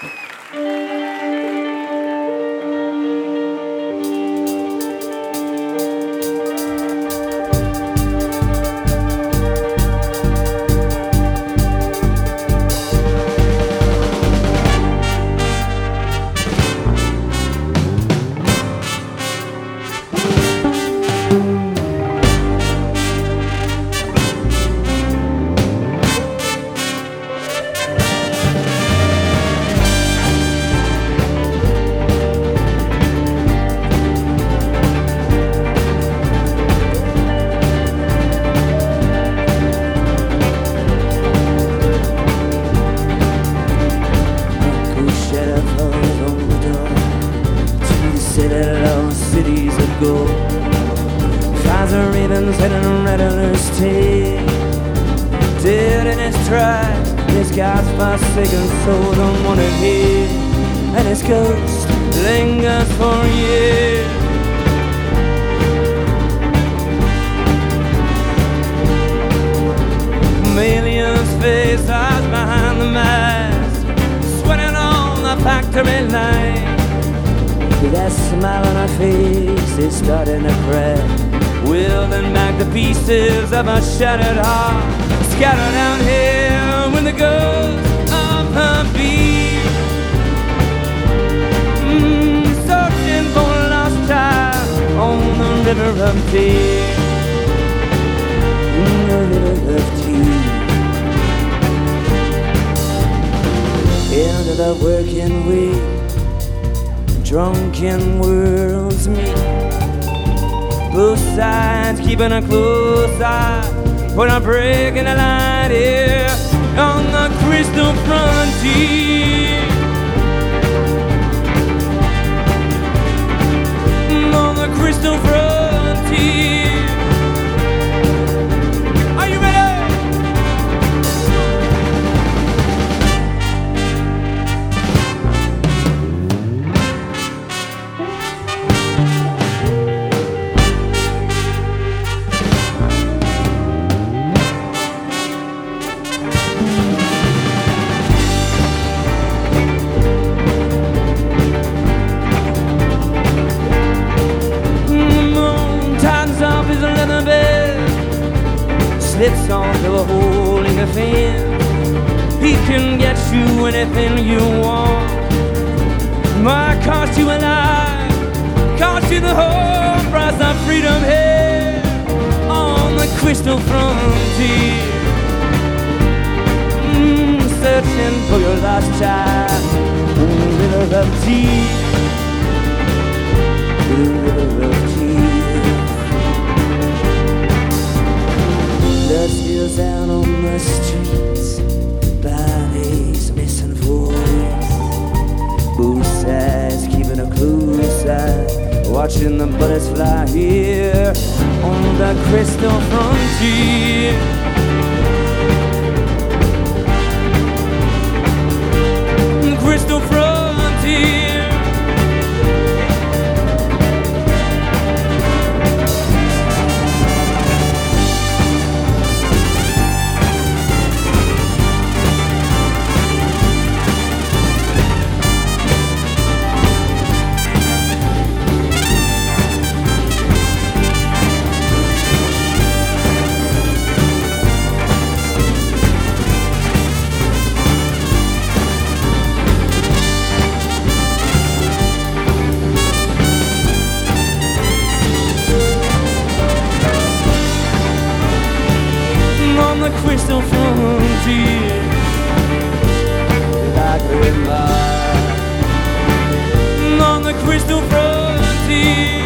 Of a shattered heart, scattered down here with the ghost of her beat. Searching for a lost child on the river of tears. The river of tears. End of the working week, drunken worlds meet. Both sides keeping a close eye, put a break in the line here on the crystal frontier. On the crystal frontier. Are you ready? Slips onto a hole in the fence. He can get you anything you want. Might cost you a life, cost you the whole price of freedom here on the crystal frontier. Searching for your lost child in the river of tears. The river of tears. Dust spills out on the streets, bodies missing voice. Both sides keeping a close eye, watching the bullets fly here on the crystal frontier. Crystal frontier. The crystal frontier, like red light. On the crystal frontier,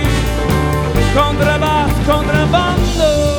contrabando.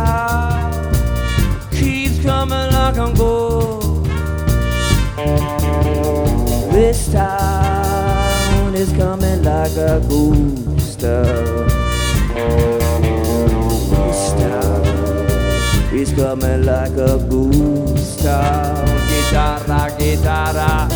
town keeps coming like a ghost. This town is coming like a ghost town. This town is coming like a ghost town. Guitarra, guitarra.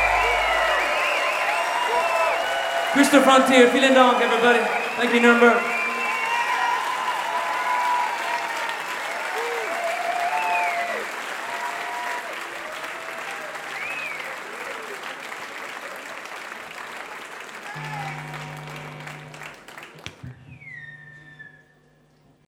Christoph Frontier, vielen Dank, everybody. Thank you, Nuremberg.